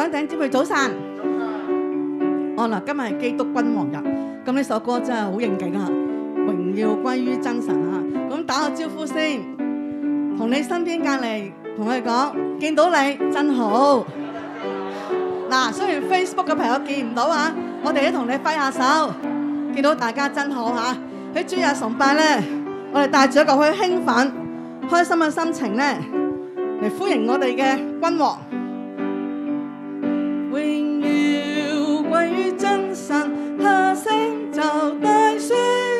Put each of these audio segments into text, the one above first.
位弟兄姊妹早晨。嗱，今日係基督君王日，咁呢首歌真係好應景啊！榮耀歸於真神啊！咁打個招呼先，同你身邊隔離同佢講，見到你真好。嗱，雖然 Facebook 嘅朋友見唔到啊，我哋都同你揮下手，見到大家真好嚇。喺主日崇拜咧，我哋帶住一個好興奮、開心嘅心情咧，嚟歡迎我哋嘅君王。榮耀歸於真神，他成就大事，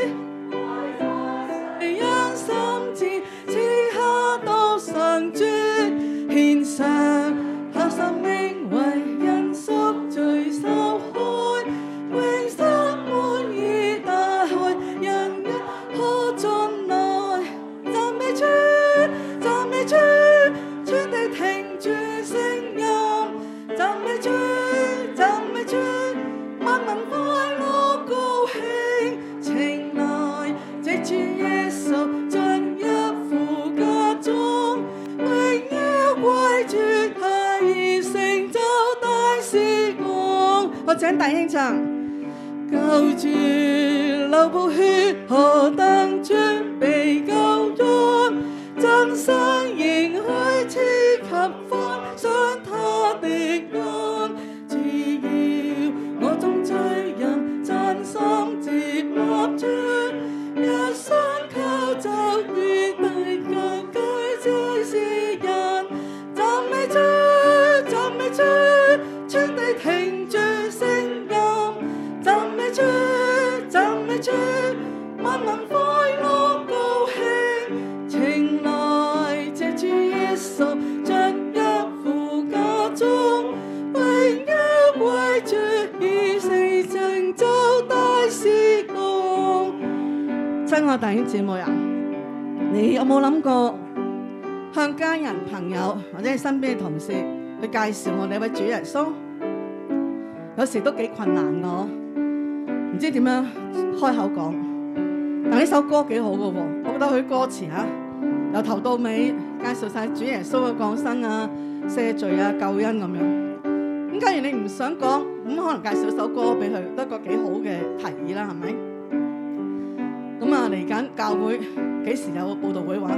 讓心志此刻都常駐，獻上他生命為人贖罪受開，永生滿意大海，人一可進來，讚美主，讚美主，全地停住聲音，讚美主，讚美主，萬民快樂高興，情來藉住耶穌進入父家中，榮耀歸主，他已成就大事工。我請弟兄唱，救主流寶血，何等尊被救恩，真神應許賜給放上他的恩，只要我眾罪人真心接納主，一生靠就必得救居在世人，讚美主，讚美主，全地停住聲音，讚美主，讚美主，萬民快樂高興，情來藉住耶穌進入父家中，榮耀歸主，已成就大事工。親愛弟兄姊妹啊，你有冇諗過向家人、朋友或者你身邊嘅同事去介紹我哋一位主耶穌？有時都幾困難㗎，唔知點樣開口講。但呢首歌幾好嘅喎，我覺得佢歌詞由頭到尾介紹晒主耶穌嘅降生啊、赦罪啊、救恩咁樣。咁假如你唔想講，咁可能介紹首歌俾佢，都係一個幾好嘅提議啦，係咪？咁啊，嚟緊教會幾時有報道會話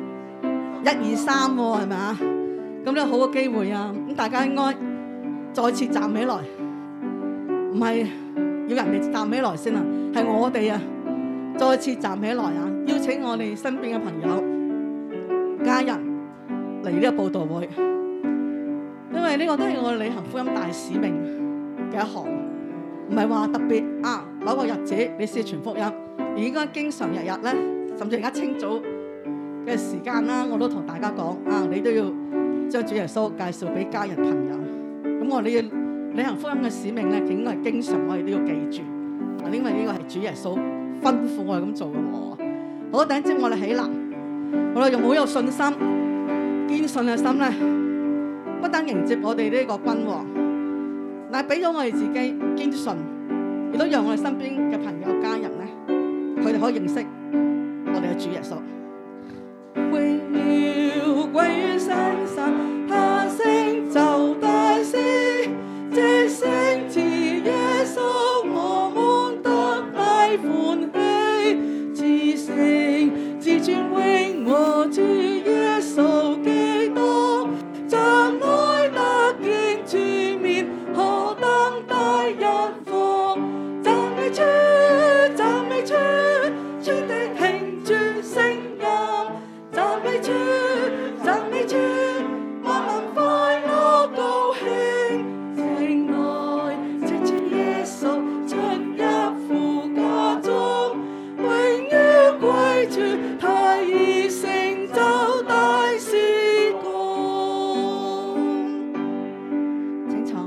？1、2、3喎，係咪啊？咁呢好嘅機會啊！咁大家應該再次站起來，唔係要人哋站起來先啊，係我哋啊，再次站起來啊！邀請我哋身邊嘅朋友、家人嚟呢個報道會，因為呢個都係我哋履行福音大使命嘅一項，唔係話特別某個日子你先傳福音。而應該經常日日咧，甚至而家清早嘅時間啦，我都同大家講你都要將主耶穌介紹俾家人朋友。咁我哋要履行福音嘅使命咧，應該係經常我哋都要記住，因為呢個係主耶穌吩咐我哋咁做嘅喎。好，等陣我哋起立，我哋用好有信心、堅信嘅心咧，不單迎接我哋呢個君王，但係俾咗我哋自己堅信，亦都讓我哋身邊嘅朋友、家人咧，佢哋可以認識我哋嘅主耶穌。榮耀歸於真神，他成就大事，這聖子耶穌我們得大歡喜，至聖至尊榮和主耶穌基督，將來得見主面，何等大恩福，讚美主，讚美主，全地停住聲音，讚美主，讚美主，萬民快樂高興，情來藉住耶穌進入父家中，榮耀歸主，他已成就大事工。請坐。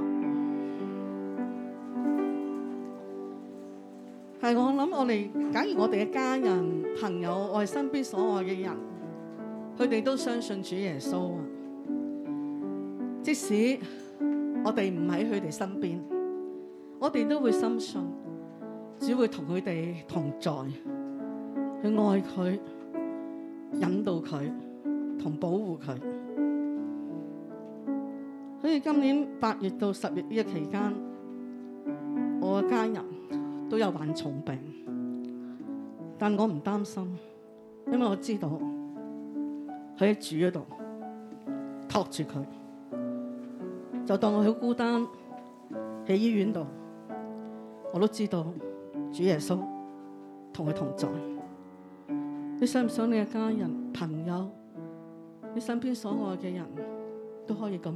係我諗我哋，假如我哋嘅家人、朋友，我哋身邊所愛嘅人，佢哋都相信主耶穌啊。即使我哋唔喺佢哋身邊，我哋都會深信，只會同佢哋同在，去愛佢、引導佢、同保護佢。佢所以今年8月到10月呢個期間，我嘅家人都有患重病，但我唔擔心，因為我知道佢喺主嗰度托住佢，就當我好孤單喺醫院度，我都知道主耶穌同佢同在。你想唔想你嘅家人、朋友、你身邊所愛嘅人都可以咁？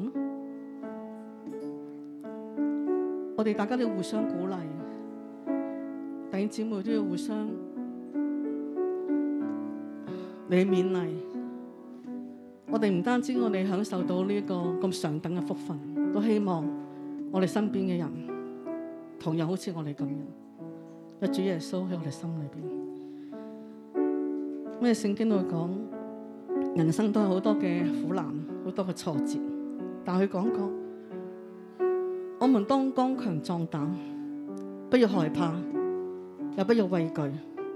我哋大家都要互相鼓勵，弟兄姊妹都要互相嚟勉勵。我哋唔單止我哋享受到呢個咁上等嘅福分，都希望我哋身邊嘅人同樣好似我哋咁樣，有主耶穌喺我哋心裏邊。咩聖經都會講，人生都有好多嘅苦難，好多嘅挫折，但佢講過，我們當剛強壯膽，不要害怕，也不要畏懼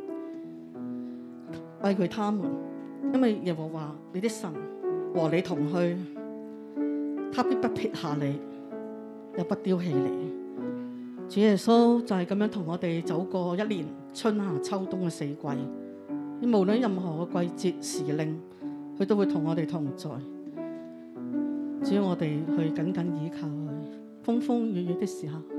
他們，因為耶和華你的神和你同去，他必不撇下你，也不丟棄你。主耶穌就係咁樣同我哋走過一年春夏秋冬嘅4季，無論任何嘅季節時令，佢都會同我哋同在。只要我哋去緊緊倚靠佢，風風雨雨的時候，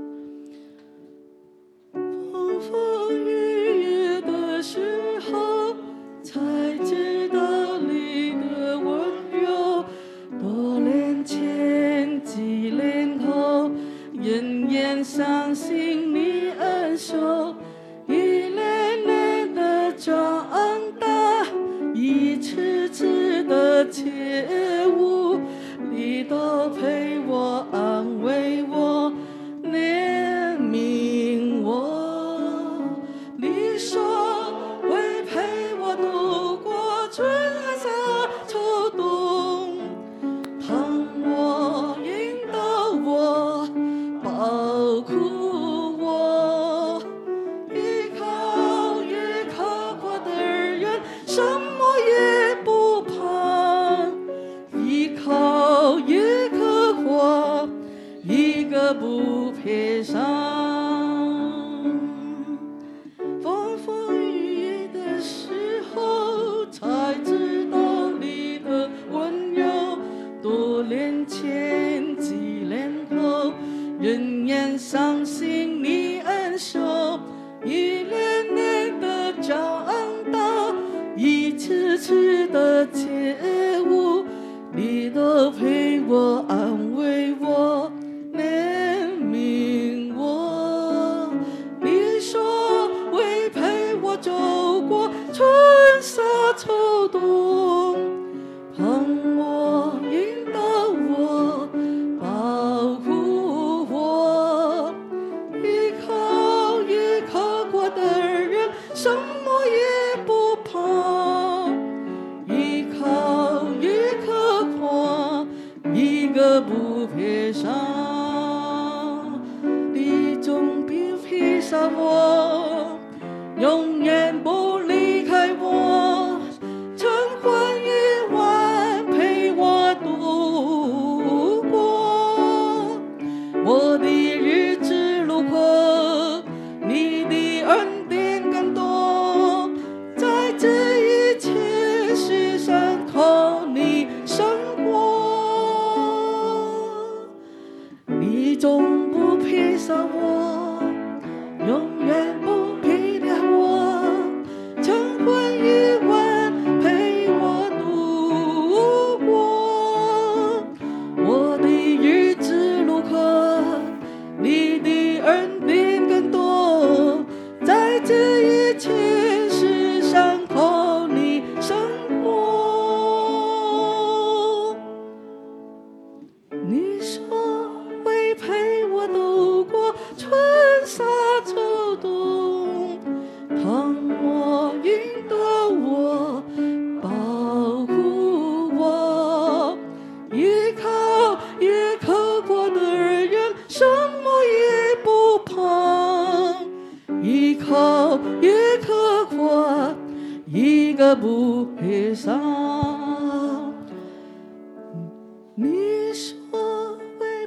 風風雨雨的時候，才知道你的溫柔。多年前幾年後，仍然相信你恩手，一年年的長大，一次次的覺悟，你都陪我安慰我憐憫我。你說會陪我度過春夏秋冬，盼我引導我保護我，依靠過的人什麼也不怕，依靠我一個不撇下。風風雨雨的時候，才知道你的溫柔。多年前幾年後，仍然相信你恩手，一年年的長大，一次次的覺悟，你都陪我安慰我憐憫我。你說會陪我走過春夏秋冬，盼我引導我保護我，依靠過的人什麼也不怕，依靠過一個不撇下。你總不撇下我，永遠不離開我，晨昏夜晚陪我度過我的日子路過，你的恩典更多，在這一切世上靠你生活。你總不撇下我，永遠不撇下我，晨昏夜晚陪我度過我的日子路過，你的恩典更多，在這一切世上靠你生活。你說會陪我度過春夏秋冬，盼我引導我保護我，依靠過的人什麼也不怕，依靠過一個不撇下。你說會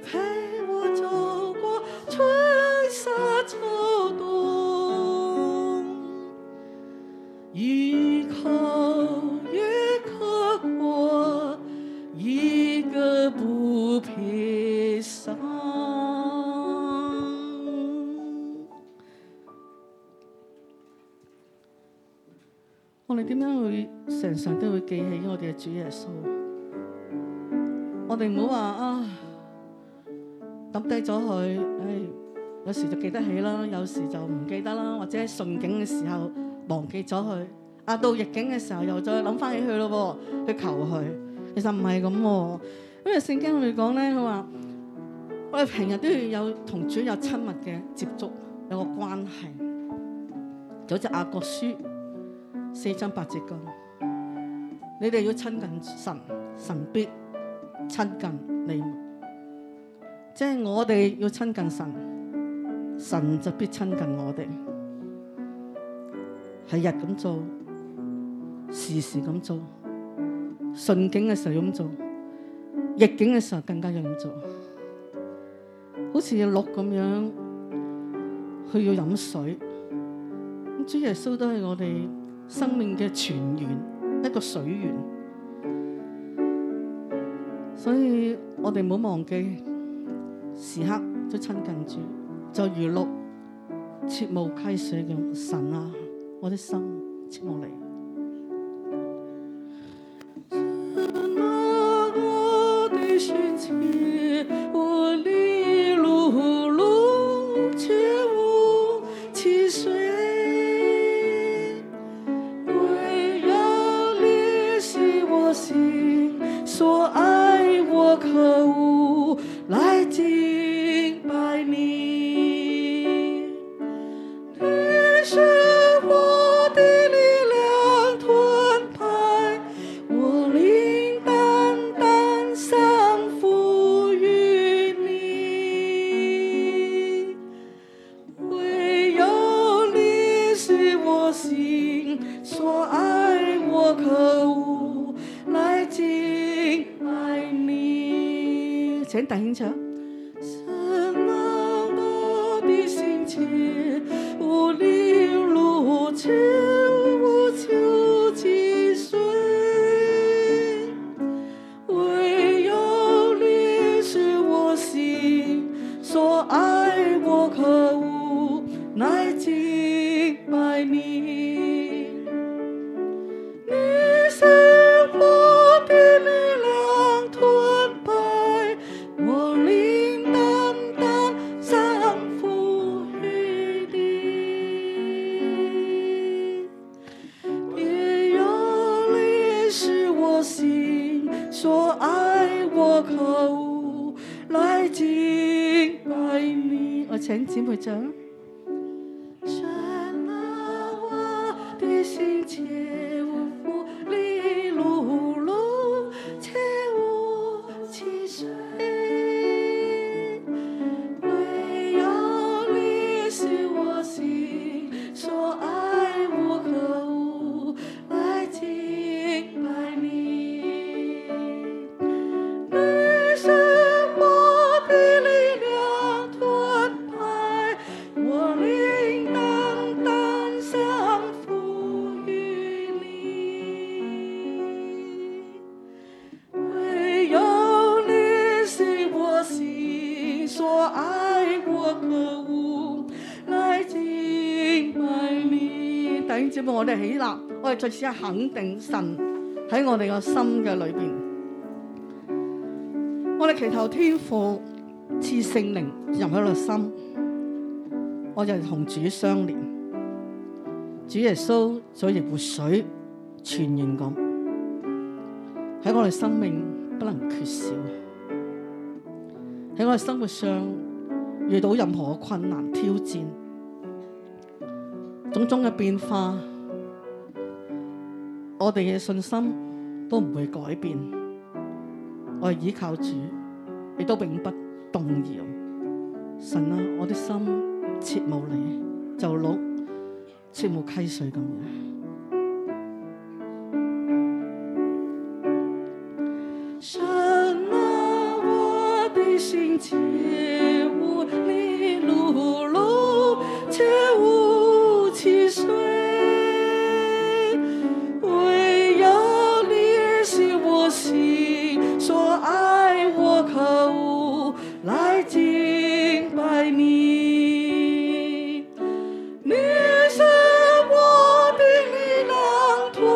我哋點樣會常常都會記起我哋嘅主耶穌？我哋唔好話啊抌低咗佢，有時就記得起啦，有時就唔記得啦，或者喺順境嘅時候忘記咗佢，到逆境嘅時候又再諗翻起佢咯，去求佢。其實唔係咁喎，因為聖經裏面講咧，佢話我哋平日都要有同主有親密嘅接觸，有個關係。就好似雅各書4章8節講，你哋要親近神，神必親近你們。即係我哋要親近神，神就必親近我哋。係日咁做，時時咁做，順境嘅時候咁做，逆境嘅時候更加要咁做。好似鹿咁樣，佢要飲水。主耶穌都係我哋生命嘅泉源，一個水源。所以我哋唔好忘記，時刻都親近主，就如鹿切慕溪水咁。神啊，我的心切慕你。請弟兄唱。神啊，我的心切慕你路，切勿求其随，唯有你是我心所爱，我可无奈敬拜你。請姊妹唱。神啊，我的心切慕你路，切勿其随，唯有你是我心所爱，我可无来敬拜你。弟兄姊妹，我哋起立，我哋再次肯定神喺我哋個心嘅裏邊。我哋祈求天父賜聖靈入喺我哋心，我就同主相連。主耶穌就好似活水泉源咁，喺我哋生命不能缺少。喺我哋生活上遇到任何困難挑戰，種種嘅變化，我哋嘅信心都唔會改變。我係依靠主，亦都永不動搖。神啊，我的心切慕你，就鹿切慕溪水咁樣。神啊，我的心切慕你路，切勿其随，唯有你是我心所爱，我可无来敬拜你。你是我的力量，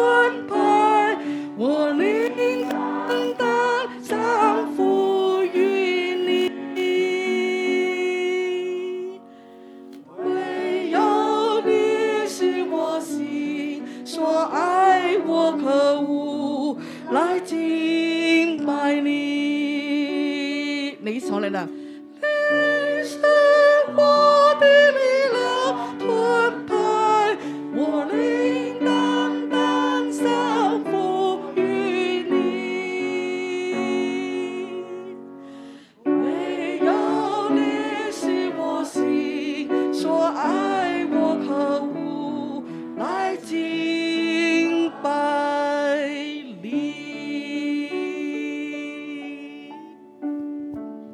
来敬拜你。你唱嚟啦，你是我的力量，盾牌，我灵单单降服于你。唯有你是我心所爱，我可无来敬拜你。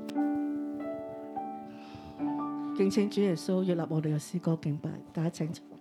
敬請主耶穌悅納我哋嘅詩歌敬拜，大家請坐。